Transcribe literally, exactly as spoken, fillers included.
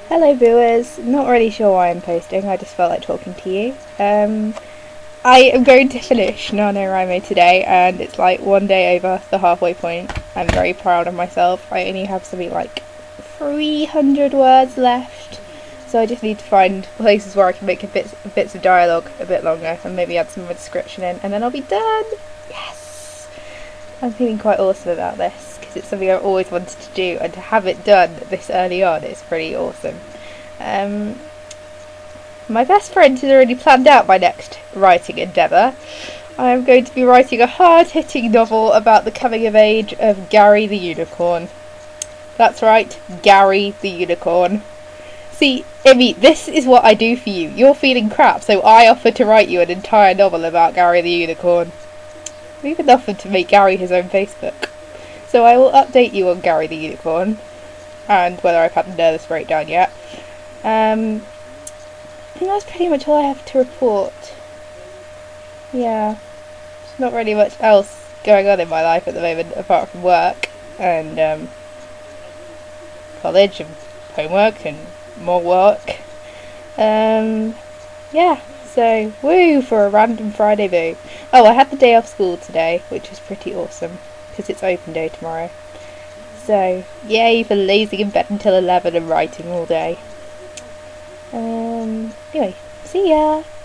Hello viewers, not really sure why I'm posting, I just felt like talking to you. Um, I am going to finish NaNoWriMo today and it's like one day over the halfway point. I'm very proud of myself. I only have something like three hundred words left, so I just need to find places where I can make a bits, bits of dialogue a bit longer and maybe add some more description in, and then I'll be done! Yes! I'm feeling quite awesome about this, because it's something I've always wanted to do, and to have it done this early on is pretty awesome. Um, my best friend has already planned out my next writing endeavour. I am going to be writing a hard-hitting novel about the coming of age of Gary the Unicorn. That's right, Gary the Unicorn. See, Emmy, this is what I do for you. You're feeling crap, so I offer to write you an entire novel about Gary the Unicorn. I even offered to make Gary his own Facebook. So I will update you on Gary the Unicorn, and whether I've had a nervous breakdown yet. Um, I think that's pretty much all I have to report. Yeah, there's not really much else going on in my life at the moment apart from work and um, college and homework and more work. Um, yeah, so woo for a random Friday boo. Oh, I had the day off school today, which is pretty awesome because it's open day tomorrow. So yay for lazing in bed until eleven and writing all day. Um, anyway, see ya!